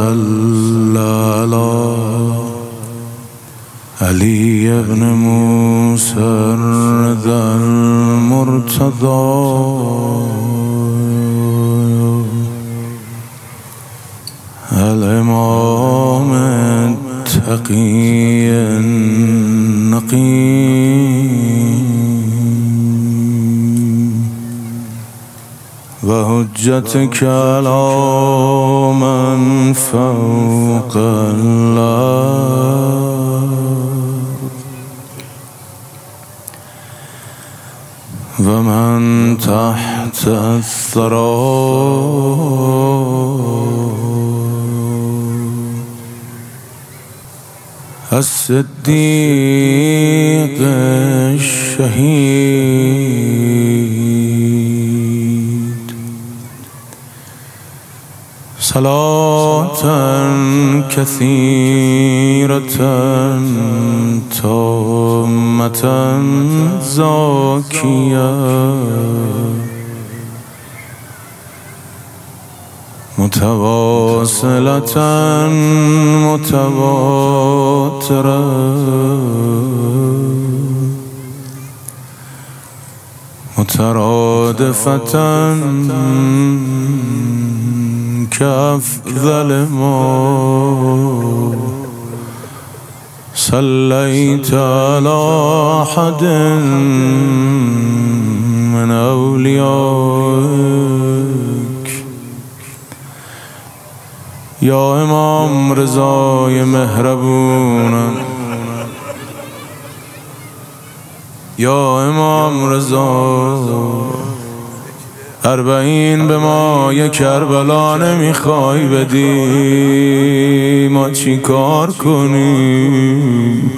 صل على علي بن موسى الرضا المرتضى الإمام التقي النقي وحجتك على من فوق الأرض ومن تحت الثرى الصديق الشهيد صلاة كثيرة تامة زاكية متواصلة متواترة مترادفة كأفضل ما صليت على أحد من أوليائك یا امام رضای مهربون، یا امام رضا اربعین به ما یک کربلا نمیخوای بدی، ما چی کار کنیم؟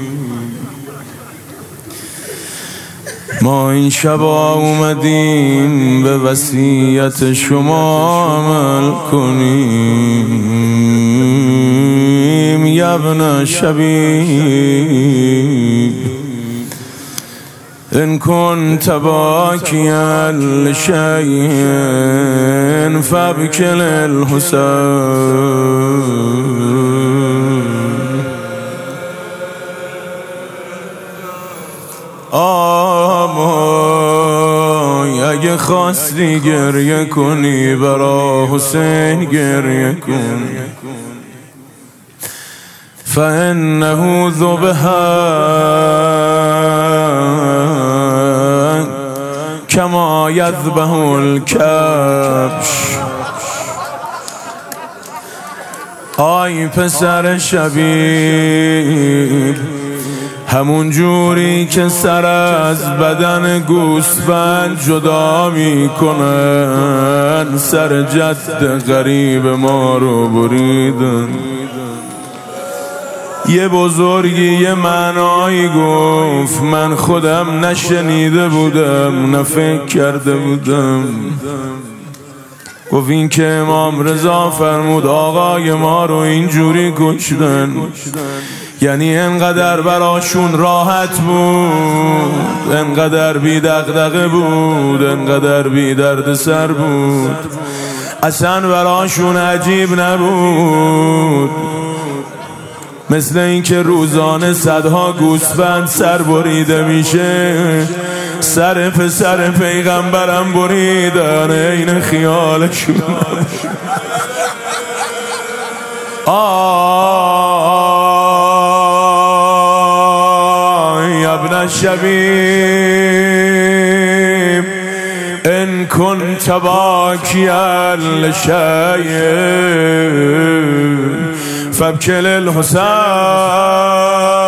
ما این شبا اومدیم به وصیت شما عمل کنیم. یا ابن شبیب ان كنت باكيا لشيء فابك للحسين. اگه خواستی گریه کنی برا حسین گریه کن، فإنه ذبح كما يذبح الكبش. آی پسر شبیب، همون جوری که سر از بدن گوسفند جدا میکنن سر جد غریب ما رو بریدن. یه بزرگی یه معنایی گفت من خودم نشنیده بودم نه فکر کرده بودم. گفت این که امام رضا فرمود آقای ما رو اینجوری کشتن، یعنی انقدر براشون راحت بود، انقدر بی دغدغه بود، انقدر بی درد سر بود، اصلا براشون عجیب نبود. مثل این که روزانه صدها گوسفند سر بریده میشه، سر پسر پیغمبرم بریدن این خیالشون. ابن الشبیب ان كنت باكيا لشيء فابكي للحسين.